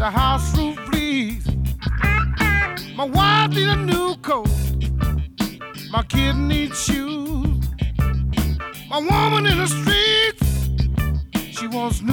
the house roof leaks. My wife need a new coat. My kid needs shoes. My woman in the streets, she wants new